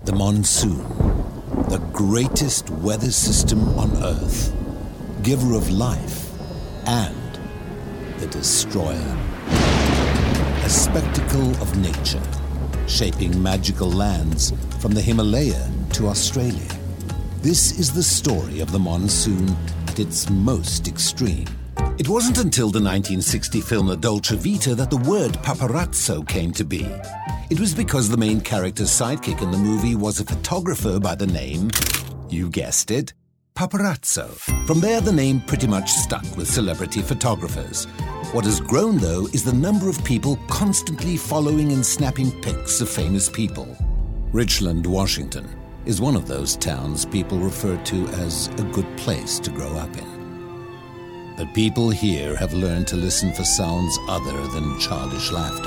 The monsoon, the greatest weather system on Earth, giver of life, and the destroyer. A spectacle of nature, shaping magical lands from the Himalaya to Australia. This is the story of the monsoon at its most extreme. It wasn't until the 1960 film La Dolce Vita that the word paparazzo came to be. It was because the main character's sidekick in the movie was a photographer by the name, you guessed it, paparazzo. From there, the name pretty much stuck with celebrity photographers. What has grown, though, is the number of people constantly following and snapping pics of famous people. Richland, Washington, is one of those towns people refer to as a good place to grow up in. But people here have learned to listen for sounds other than childish laughter.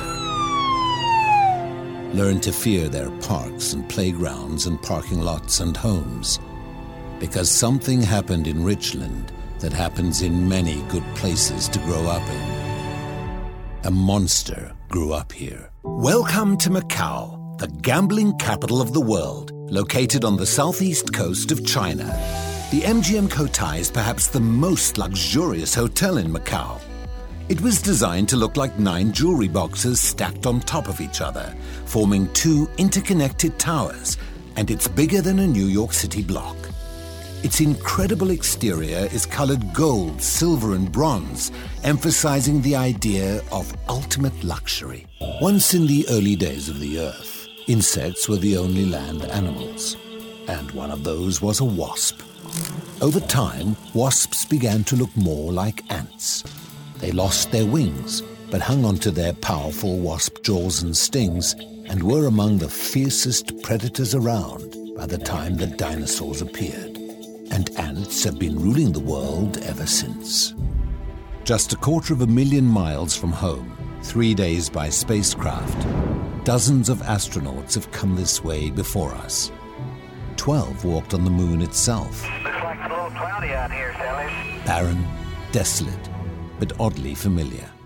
Learn to fear their parks and playgrounds and parking lots and homes. Because something happened in Richland that happens in many good places to grow up in. A monster grew up here. Welcome to Macau, the gambling capital of the world, located on the southeast coast of China. The MGM Cotai is perhaps the most luxurious hotel in Macau. It was designed to look like 9 jewelry boxes stacked on top of each other, forming 2 interconnected towers, and it's bigger than a New York City block. Its incredible exterior is colored gold, silver, and bronze, emphasizing the idea of ultimate luxury. Once in the early days of the Earth, insects were the only land animals, and one of those was a wasp. Over time, wasps began to look more like ants. They lost their wings, but hung onto their powerful wasp jaws and stings, and were among the fiercest predators around by the time the dinosaurs appeared. And ants have been ruling the world ever since. Just 250,000 miles from home, 3 days by spacecraft, dozens of astronauts have come this way before us. 12 walked on the moon itself. Looks like it's a little cloudy out here, Sally. Barren, desolate, but oddly familiar.